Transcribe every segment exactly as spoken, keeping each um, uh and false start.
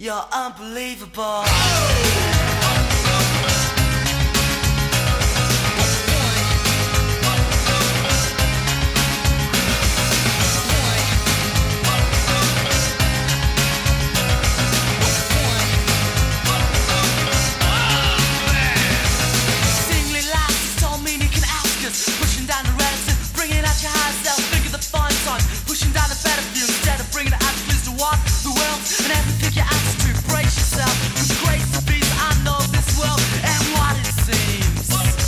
You're unbelievable. Singly lads told me you can ask us, pushing down the relative, bringing out your high self, think of the fine time, pushing down the better view instead of bringing it out to what the world and everything you ask to brace yourself with the grace of peace. I know this world and what it seems.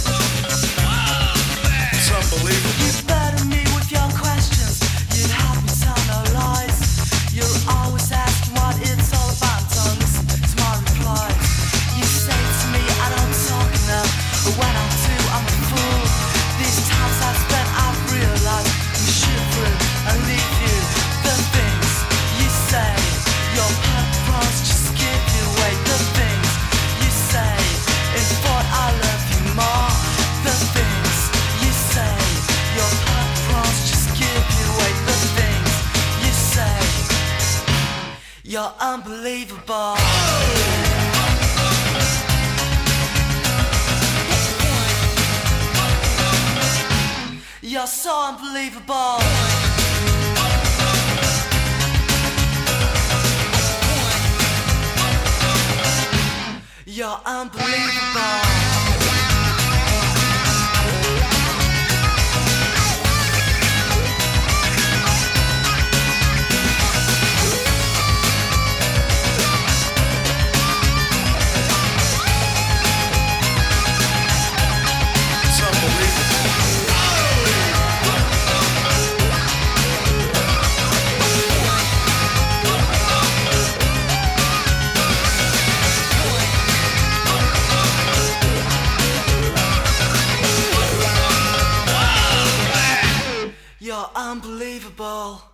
It's unbelievable. You burden me with your questions, you help me tell no lies. You're always asking what it's all about, don't listen to my replies. You say to me I don't talk enough, but when I do I'm a fool. These times I've spent I've realized you shoot through and leave you. The things you say, your purpose just give you away. The things you say is what I love you more. The things you say, your purpose just give you away. The things you say, you're unbelievable. You're so unbelievable. You're unbelievable. It's unbelievable. You're unbelievable.